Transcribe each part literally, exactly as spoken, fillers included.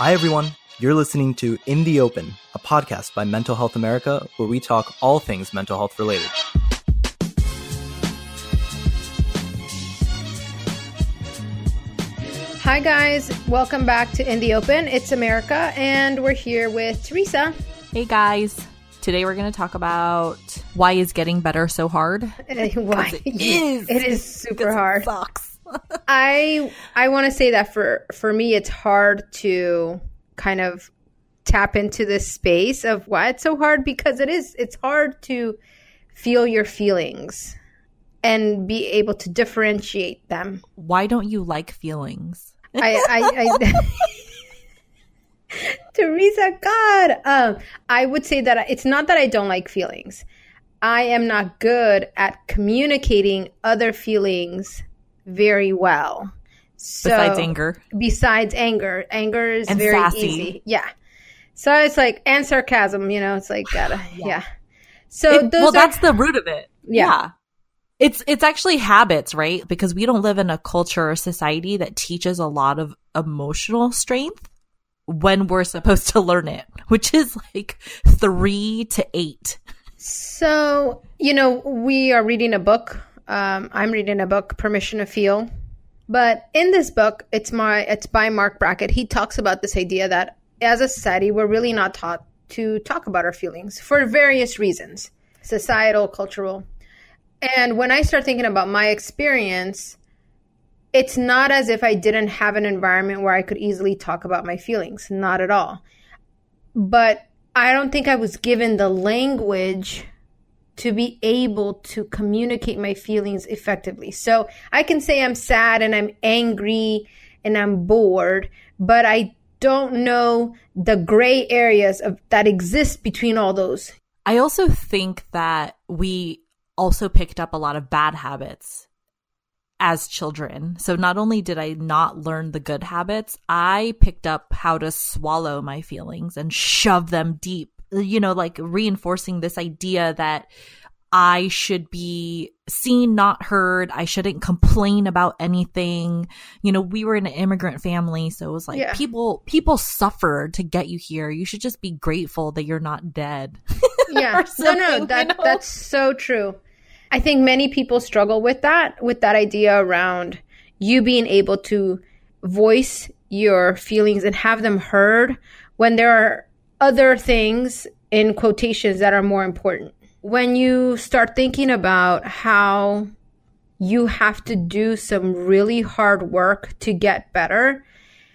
Hi, everyone. You're listening to In the Open, a podcast by Mental Health America, where we talk all things mental health related. Hi, guys. Welcome back to In the Open. It's America, and we're here with Teresa. Hey, guys. Today we're going to talk about why is getting better so hard? Why? It is. It is super hard. It sucks. I I want to say that for, for me, it's hard to kind of tap into this space of why it's so hard, because it is. It's hard to feel your feelings and be able to differentiate them. Why don't you like feelings? I, I, I Teresa, God, um, I would say that it's not that I don't like feelings. I am not good at communicating other feelings very well. So, besides anger. Besides anger. Anger is and very sassy. easy. Yeah. So it's like, and sarcasm, you know, it's like, gotta, yeah. yeah. So it, those well, are, that's the root of it. Yeah. yeah. It's it's actually habits, right? Because we don't live in a culture or society that teaches a lot of emotional strength when we're supposed to learn it, which is like three to eight. So, you know, we are reading a book. Um, I'm reading a book, Permission to Feel. But in this book, it's my it's by Mark Brackett. He talks about this idea that as a society, we're really not taught to talk about our feelings for various reasons, societal, cultural. And when I start thinking about my experience, it's not as if I didn't have an environment where I could easily talk about my feelings. Not at all. But I don't think I was given the language to be able to communicate my feelings effectively. So I can say I'm sad and I'm angry and I'm bored, but I don't know the gray areas of that exist between all those. I also think that we also picked up a lot of bad habits as children. So not only did I not learn the good habits, I picked up how to swallow my feelings and shove them deep, you know, like reinforcing this idea that I should be seen, not heard. I shouldn't complain about anything. You know, we were in an immigrant family, so it was like yeah. people people suffered to get you here. You should just be grateful that you're not dead. Yeah, no, no, that, you know? That's so true. I think many people struggle with that, with that idea around you being able to voice your feelings and have them heard when there are other things in quotations that are more important. When you start thinking about how you have to do some really hard work to get better,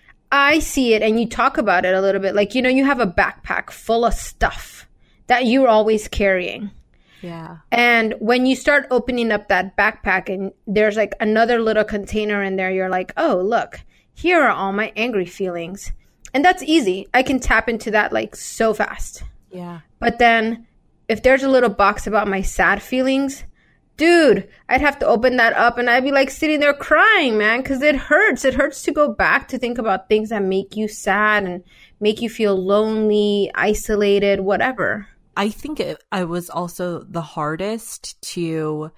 I see it, and you talk about it a little bit, like, you know, you have a backpack full of stuff that you're always carrying. Yeah. And when you start opening up that backpack and there's like another little container in there, you're like, oh, look, here are all my angry feelings. And that's easy. I can tap into that like so fast. Yeah. But then if there's a little box about my sad feelings, dude, I'd have to open that up and I'd be like sitting there crying, man, because it hurts. It hurts to go back to think about things that make you sad and make you feel lonely, isolated, whatever. I think it, it was also the hardest to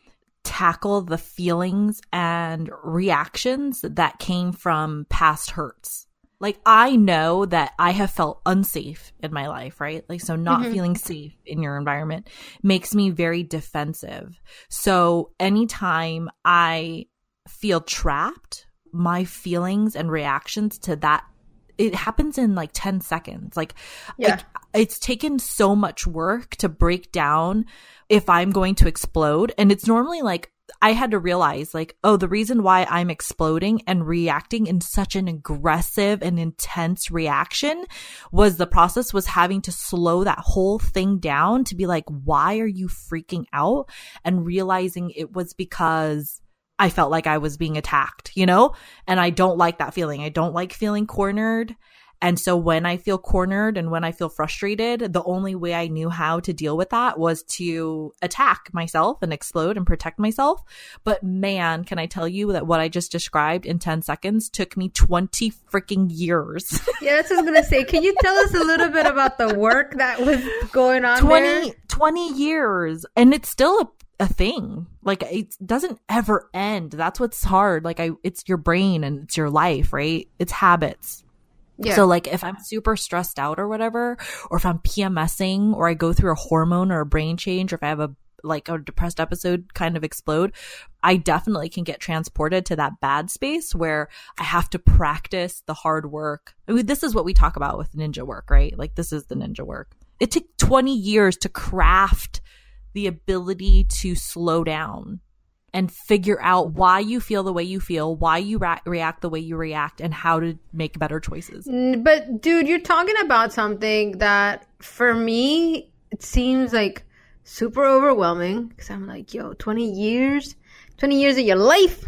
tackle the feelings and reactions that came from past hurts. Like, I know that I have felt unsafe in my life, right? Like, so not mm-hmm. feeling safe in your environment makes me very defensive. So anytime I feel trapped, my feelings and reactions to that, it happens in like ten seconds. Like, yeah. I, it's taken so much work to break down if I'm going to explode. And it's normally like, I had to realize like, oh, the reason why I'm exploding and reacting in such an aggressive and intense reaction was the process was having to slow that whole thing down to be like, why are you freaking out? And realizing it was because I felt like I was being attacked, you know? And I don't like that feeling. I don't like feeling cornered. And so when I feel cornered and when I feel frustrated, the only way I knew how to deal with that was to attack myself and explode and protect myself. But man, can I tell you that what I just described in ten seconds took me twenty freaking years. Yeah, that's what I was going to say. Can you tell us a little bit about the work that was going on twenty, there? twenty years. And it's still a a thing. Like, it doesn't ever end. That's what's hard. Like, I, it's your brain and it's your life, right? It's habits. Yeah. So like if I'm super stressed out or whatever, or if I'm PMSing or I go through a hormone or a brain change, or if I have a like a depressed episode kind of explode, I definitely can get transported to that bad space where I have to practice the hard work. I mean, this is what we talk about with ninja work, right? Like this is the ninja work. It took twenty years to craft the ability to slow down and figure out why you feel the way you feel, why you ra- react the way you react, and how to make better choices. But dude, you're talking about something that for me, it seems like super overwhelming because I'm like, yo, twenty years, twenty years of your life.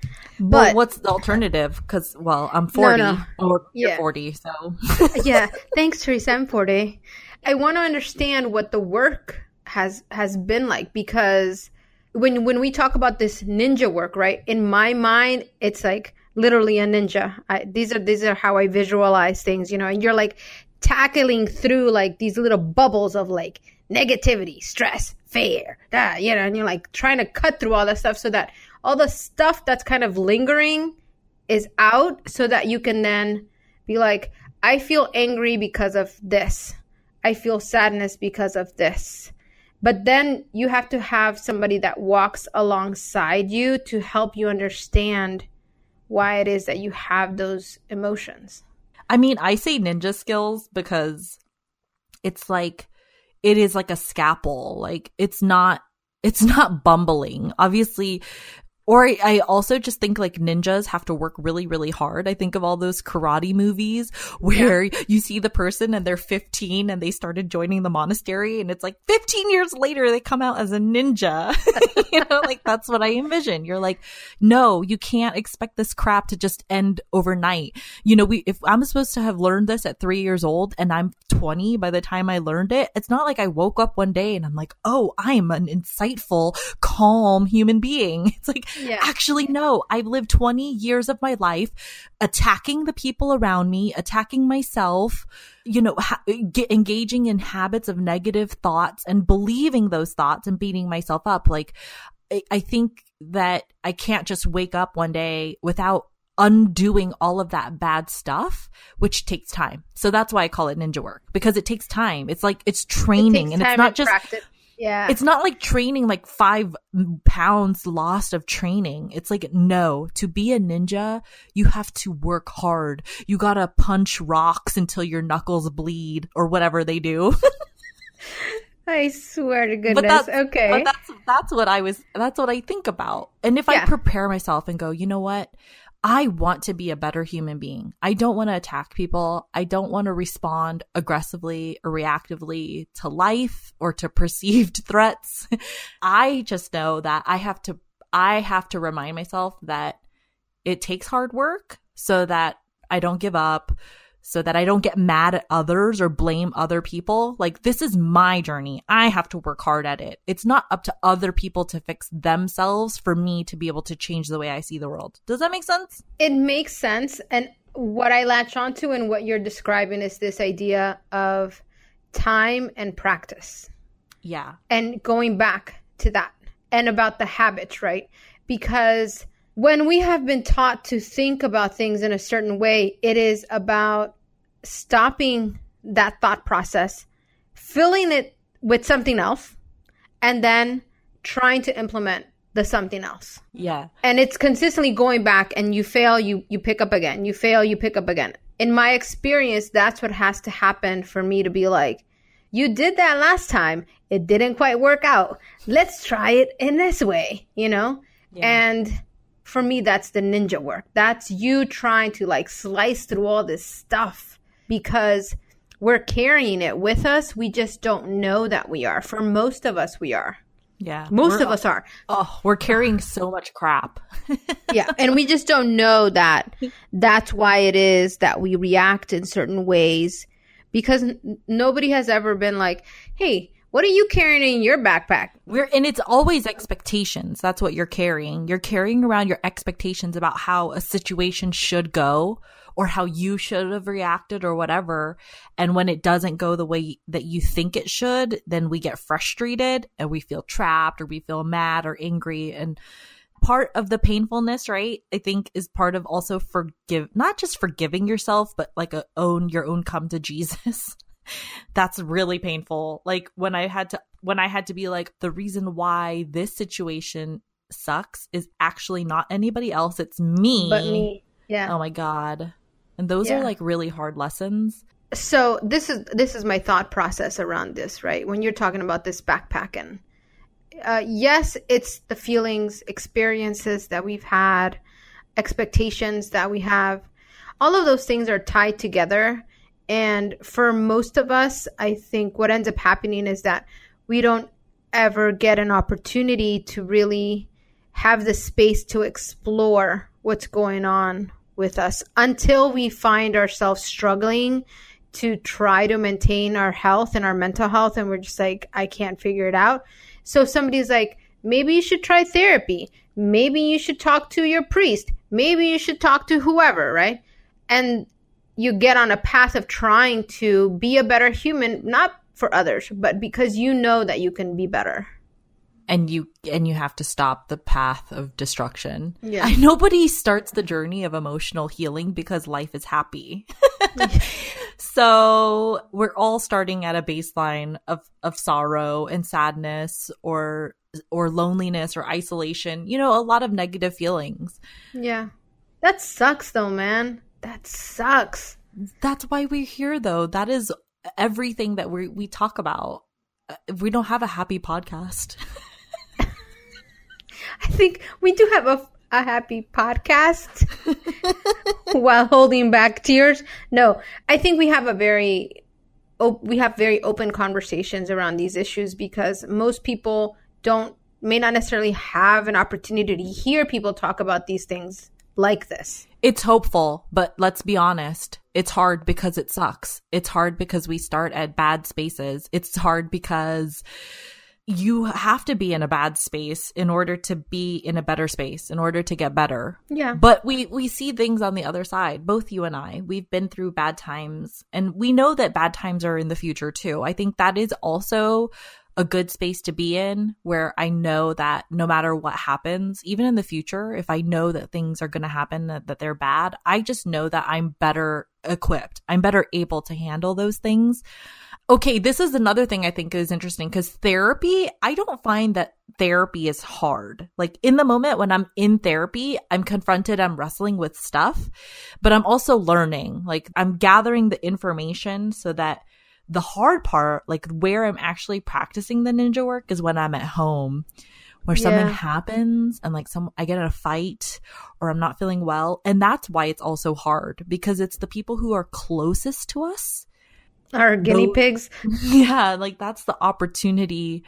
But well, what's the alternative? Because, well, I'm forty no, no. or you're Yeah. forty, so. Yeah. Thanks, Teresa. I'm forty. I want to understand what the work has has been like, because when when we talk about this ninja work, right? In my mind, it's like literally a ninja. I, these are these are how I visualize things, you know. And you're like tackling through like these little bubbles of like negativity, stress, fear, that, you know, and you're like trying to cut through all that stuff so that all the stuff that's kind of lingering is out, so that you can then be like, I feel angry because of this. I feel sadness because of this. But then you have to have somebody that walks alongside you to help you understand why it is that you have those emotions. I mean, I say ninja skills because it's like, it is like a scalpel. Like it's not, it's not bumbling. Obviously, Or I also just think like ninjas have to work really, really hard. I think of all those karate movies where yeah. you see the person and they're fifteen and they started joining the monastery, and it's like fifteen years later they come out as a ninja. You know, like that's what I envision. You're like, no, you can't expect this crap to just end overnight. You know, we if I'm supposed to have learned this at three years old and I'm twenty by the time I learned it, it's not like I woke up one day and I'm like, oh, I am an insightful, calm human being. It's like, yeah. Actually, no, I've lived twenty years of my life attacking the people around me, attacking myself, you know, ha- get, engaging in habits of negative thoughts and believing those thoughts and beating myself up. Like, I, I think that I can't just wake up one day without undoing all of that bad stuff, which takes time. So that's why I call it ninja work, because it takes time. It's like, it's training, it and it's not just practice. Yeah. It's not like training like five pounds lost of training. It's like, no, to be a ninja, you have to work hard. You gotta punch rocks until your knuckles bleed or whatever they do. I swear to goodness. But that's, okay. But that's, that's what I was, that's what I think about. And if yeah. I prepare myself and go, you know what? I want to be a better human being. I don't want to attack people. I don't want to respond aggressively or reactively to life or to perceived threats. I just know that I have to, I have to remind myself that it takes hard work so that I don't give up, so that I don't get mad at others or blame other people. Like, this is my journey. I have to work hard at it. It's not up to other people to fix themselves for me to be able to change the way I see the world. Does that make sense? It makes sense. And what I latch onto and what you're describing is this idea of time and practice. Yeah. And going back to that and about the habits, right? Because when we have been taught to think about things in a certain way, it is about stopping that thought process, filling it with something else, and then trying to implement the something else. Yeah. And it's consistently going back, and you fail, you you pick up again. You fail, you pick up again. In my experience, that's what has to happen for me to be like, you did that last time. It didn't quite work out. Let's try it in this way, you know? Yeah. And for me, that's the ninja work. That's you trying to like slice through all this stuff because we're carrying it with us. We just don't know that we are. For most of us, we are. Yeah. Most of us are. Oh, we're carrying so much crap. Yeah. And we just don't know that that's why it is that we react in certain ways, because n- nobody has ever been like, hey, what are you carrying in your backpack? We're and it's always expectations. That's what you're carrying. You're carrying around your expectations about how a situation should go or how you should have reacted or whatever. And when it doesn't go the way that you think it should, then we get frustrated and we feel trapped or we feel mad or angry. And part of the painfulness, right? I think is part of also forgive, not just forgiving yourself, but like a own your own come to Jesus. That's really painful. Like when I had to, when I had to be like, the reason why this situation sucks is actually not anybody else. It's me. But me. Yeah. Oh my God. And those Yeah. are like really hard lessons. So this is this is my thought process around this, right? When you're talking about this backpacking, uh, yes, it's the feelings, experiences that we've had, expectations that we have. All of those things are tied together. And for most of us, I think what ends up happening is that we don't ever get an opportunity to really have the space to explore what's going on with us until we find ourselves struggling to try to maintain our health and our mental health. And we're just like, I can't figure it out. So somebody's like, maybe you should try therapy. Maybe you should talk to your priest. Maybe you should talk to whoever, right? And you get on a path of trying to be a better human, not for others, but because you know that you can be better. And you and you have to stop the path of destruction. Yeah. Nobody starts the journey of emotional healing because life is happy. So we're all starting at a baseline of, of sorrow and sadness or or loneliness or isolation. You know, a lot of negative feelings. Yeah. That sucks though, man. That sucks. That's why we're here though. That is everything that we we talk about. We don't have a happy podcast. I think we do have a, a happy podcast while holding back tears. No, I think we have a very, op- we have very open conversations around these issues because most people don't, may not necessarily have an opportunity to hear people talk about these things like this. It's hopeful, but let's be honest. It's hard because it sucks. It's hard because we start at bad spaces. It's hard because you have to be in a bad space in order to be in a better space, in order to get better. Yeah. But we, we see things on the other side, both you and I. We've been through bad times, and we know that bad times are in the future too. I think that is also a good space to be in, where I know that no matter what happens, even in the future, if I know that things are going to happen, that, that they're bad, I just know that I'm better equipped. I'm better able to handle those things. Okay, this is another thing I think is interesting because therapy, I don't find that therapy is hard. Like in the moment when I'm in therapy, I'm confronted, I'm wrestling with stuff, but I'm also learning. Like I'm gathering the information so that the hard part, like where I'm actually practicing the ninja work, is when I'm at home, where Yeah. something happens and like some I get in a fight or I'm not feeling well. And that's why it's also hard, because it's the people who are closest to us. Our guinea Tho- pigs. Yeah, like that's the opportunity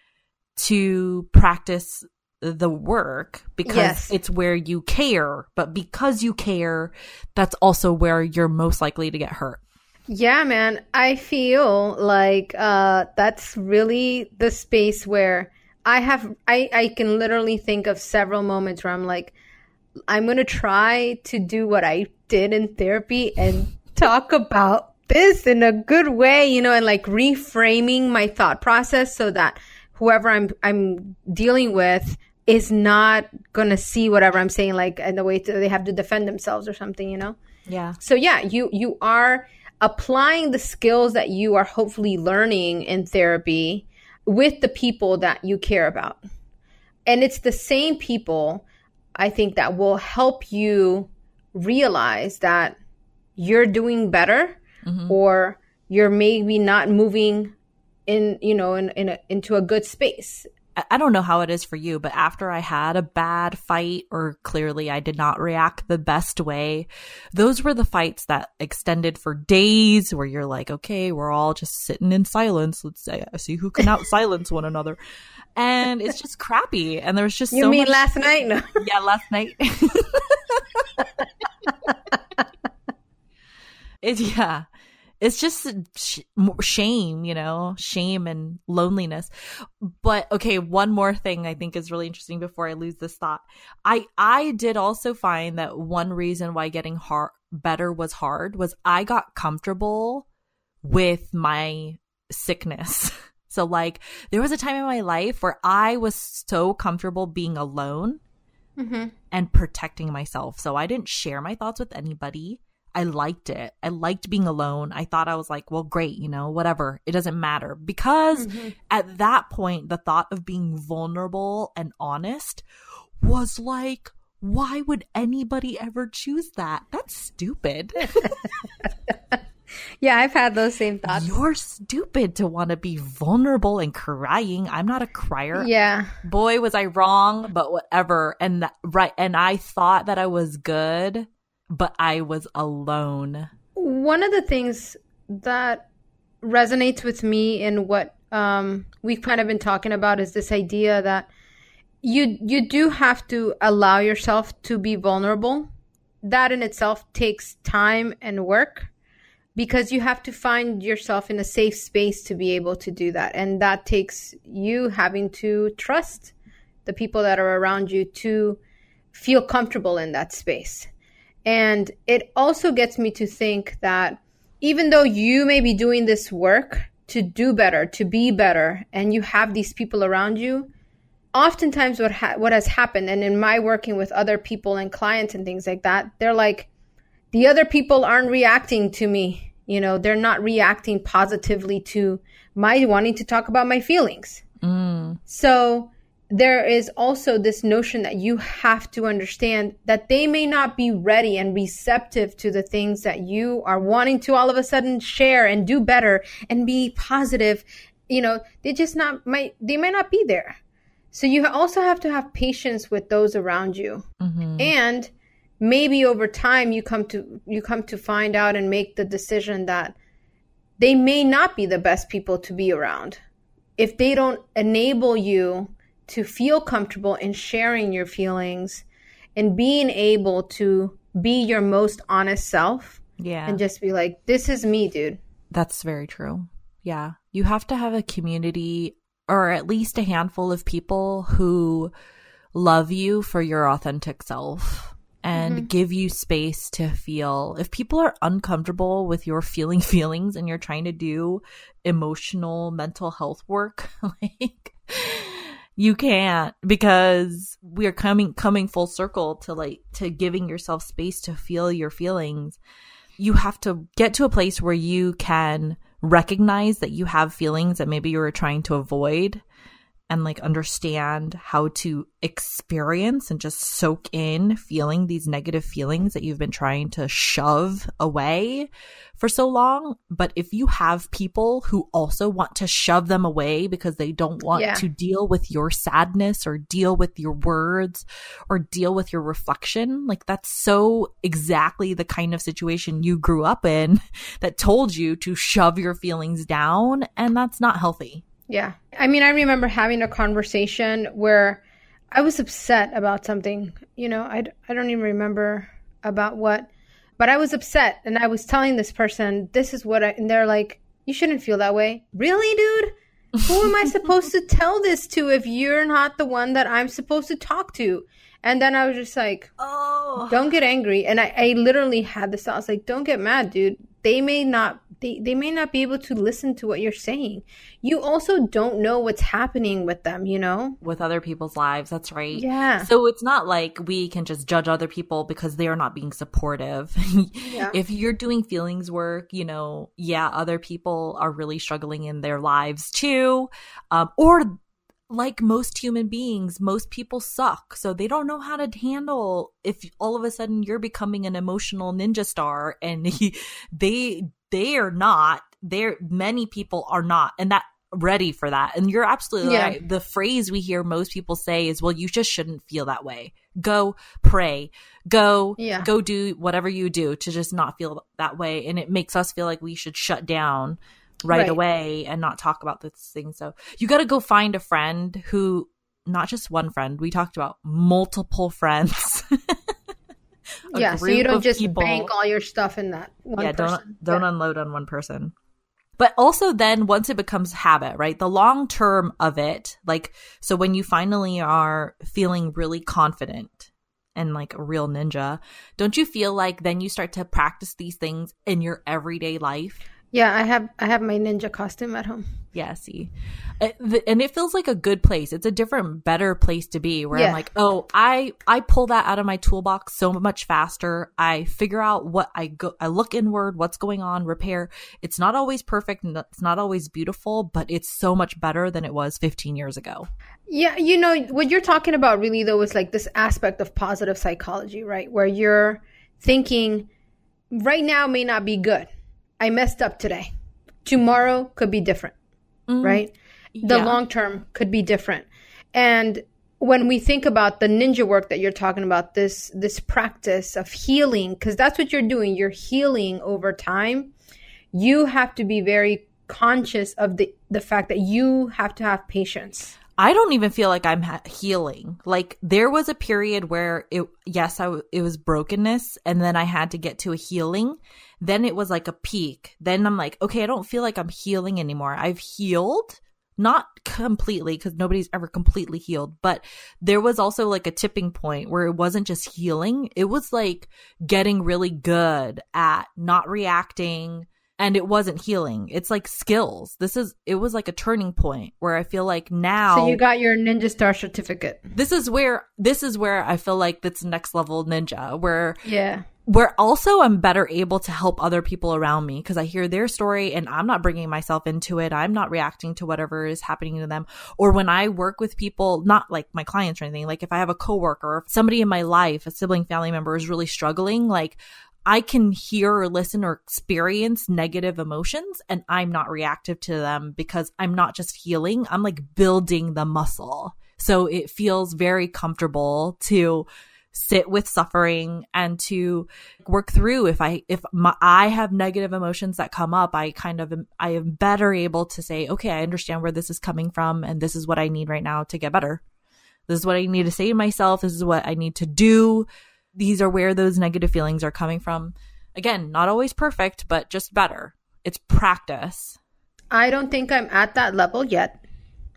to practice the work because Yes. it's where you care. But because you care, that's also where you're most likely to get hurt. Yeah, man. I feel like uh, that's really the space where I have, I, I can literally think of several moments where I'm like, I'm going to try to do what I did in therapy and talk about this in a good way, you know, and like reframing my thought process so that whoever I'm, I'm dealing with is not going to see whatever I'm saying, like in the way to, they have to defend themselves or something, you know? Yeah. So yeah, you, you are applying the skills that you are hopefully learning in therapy with the people that you care about. And it's the same people, I think, that will help you realize that you're doing better, mm-hmm. or you're maybe not moving in, you know, in, in a, into a good space. I don't know how it is for you, but after I had a bad fight, or clearly I did not react the best way, those were the fights that extended for days, where you're like, okay, we're all just sitting in silence. Let's say, see who can out silence one another. And it's just crappy. And there's just you so mean much- last night? No. Yeah, last night. It's, yeah. It's just sh- shame, you know, shame and loneliness. But okay, one more thing I think is really interesting before I lose this thought. I I did also find that one reason why getting hard better was hard was I got comfortable with my sickness. So like there was a time in my life where I was so comfortable being alone. mm-hmm. and protecting myself. So I didn't share my thoughts with anybody. I liked it. I liked being alone. I thought I was like, well, great, you know, whatever. It doesn't matter. Because mm-hmm. at that point, the thought of being vulnerable and honest was like, why would anybody ever choose that? That's stupid. Yeah, I've had those same thoughts. You're stupid to want to be vulnerable and crying. I'm not a crier. Yeah. Boy, was I wrong, but whatever. And that, right. And I thought that I was good, but I was alone. One of the things that resonates with me in what um, we've kind of been talking about is this idea that you you do have to allow yourself to be vulnerable. That in itself takes time and work, because you have to find yourself in a safe space to be able to do that. And that takes you having to trust the people that are around you to feel comfortable in that space. And it also gets me to think that even though you may be doing this work to do better, to be better, and you have these people around you, oftentimes what ha- what has happened, and in my working with other people and clients and things like that, they're like, the other people aren't reacting to me. You know, they're not reacting positively to my wanting to talk about my feelings. Mm. So there is also this notion that you have to understand that they may not be ready and receptive to the things that you are wanting to all of a sudden share and do better and be positive. You know, they just not might, they may not be there. So you also have to have patience with those around you. Mm-hmm. And maybe over time you come to you come to find out and make the decision that they may not be the best people to be around if they don't enable you to feel comfortable in sharing your feelings and being able to be your most honest self. Yeah. And just be like, this is me, dude. That's very true. Yeah. You have to have a community, or at least a handful of people who love you for your authentic self and mm-hmm. give you space to feel. If people are uncomfortable with your feeling feelings and you're trying to do emotional mental health work, like you can't, because we are coming coming full circle to like to giving yourself space to feel your feelings. You have to get to a place where you can recognize that you have feelings that maybe you were trying to avoid, and like understand how to experience and just soak in feeling these negative feelings that you've been trying to shove away for so long. But if you have people who also want to shove them away because they don't want yeah. to deal with your sadness or deal with your words or deal with your reflection, like that's so exactly the kind of situation you grew up in that told you to shove your feelings down, and that's not healthy. Yeah. I mean, I remember having a conversation where I was upset about something. You know, I, I don't even remember about what, but I was upset. And I was telling this person, this is what I, and they're like, you shouldn't feel that way. Really, dude? Who am I supposed to tell this to if you're not the one that I'm supposed to talk to? And then I was just like, oh, don't get angry. And I, I literally had this thought. I was like, don't get mad, dude. They may not They, they may not be able to listen to what you're saying. You also don't know what's happening with them, you know? With other people's lives. That's right. Yeah. So it's not like we can just judge other people because they are not being supportive. Yeah. If you're doing feelings work, you know, yeah, other people are really struggling in their lives too. Um, or like most human beings, most people suck. So they don't know how to handle if all of a sudden you're becoming an emotional ninja star and he, they they are not. There, many people are not, and that ready for that. And you're absolutely yeah. right. The phrase we hear most people say is, "Well, you just shouldn't feel that way. Go pray. Go, yeah. go do whatever you do to just not feel that way." And it makes us feel like we should shut down right, right. away and not talk about this thing. So you got to go find a friend who, not just one friend. We talked about multiple friends. Yeah, so you don't just people. bank all your stuff in that one yeah, person. Don't, don't yeah. unload on one person. But also then once it becomes habit, right? The long term of it, like, so when you finally are feeling really confident and like a real ninja, don't you feel like then you start to practice these things in your everyday life? Yeah, I have I have my ninja costume at home. Yeah, see. And it feels like a good place. It's a different, better place to be where Yeah. I'm like, oh, I, I pull that out of my toolbox so much faster. I figure out what I go, I look inward, what's going on, repair. It's not always perfect and it's not always beautiful, but it's so much better than it was fifteen years ago. Yeah, you know, what you're talking about really, though, is like this aspect of positive psychology, right? Where you're thinking, right now may not be good. I messed up today. Tomorrow could be different, mm, right? The yeah. long term could be different. And when we think about the ninja work that you're talking about, this this practice of healing, because that's what you're doing, you're healing over time. You have to be very conscious of the, the fact that you have to have patience. I don't even feel like I'm ha- healing. Like there was a period where it, yes, I w- it was brokenness and then I had to get to a healing. Then it was like a peak. Then I'm like, okay, I don't feel like I'm healing anymore. I've healed, not completely because nobody's ever completely healed, but there was also like a tipping point where it wasn't just healing. It was like getting really good at not reacting. And it wasn't healing. It's like skills. This is, it was like a turning point where I feel like now. So you got your Ninja Star certificate. This is where, this is where I feel like that's next level ninja, where. Yeah. Where also I'm better able to help other people around me because I hear their story and I'm not bringing myself into it. I'm not reacting to whatever is happening to them. Or when I work with people, not like my clients or anything, like if I have a coworker or somebody in my life, a sibling, family member is really struggling, like I can hear or listen or experience negative emotions and I'm not reactive to them because I'm not just healing. I'm like building the muscle. So it feels very comfortable to sit with suffering and to work through. If I, if my, I have negative emotions that come up, I kind of, am, I am better able to say, okay, I understand where this is coming from and this is what I need right now to get better. This is what I need to say to myself. This is what I need to do. These are where those negative feelings are coming from. Again, not always perfect, but just better. It's practice. I don't think I'm at that level yet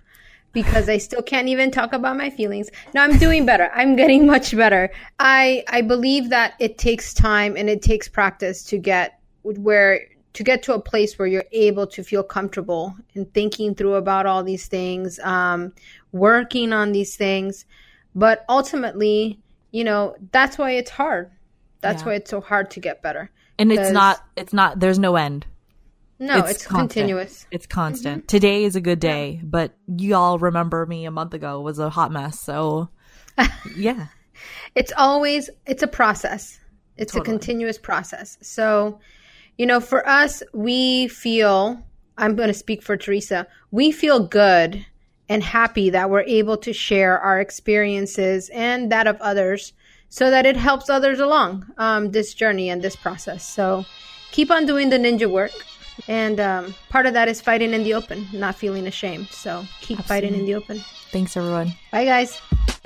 because I still can't even talk about my feelings. No, I'm doing better. I'm getting much better. I I believe that it takes time and it takes practice to get where to get to a place where you're able to feel comfortable in thinking through about all these things, um, working on these things. But ultimately, you know, that's why it's hard. That's yeah. why it's so hard to get better. And it's not, it's not, there's no end. No, it's, it's continuous. It's constant. Mm-hmm. Today is a good day, yeah. but y'all remember me a month ago was a hot mess. So yeah. It's always, it's a process. It's totally. a continuous process. So, you know, for us, we feel, I'm going to speak for Teresa, we feel good and happy that we're able to share our experiences and that of others so that it helps others along um, this journey and this process. So keep on doing the ninja work. And um, part of that is fighting in the open, not feeling ashamed. So keep Absolutely. fighting in the open. Thanks, everyone. Bye, guys.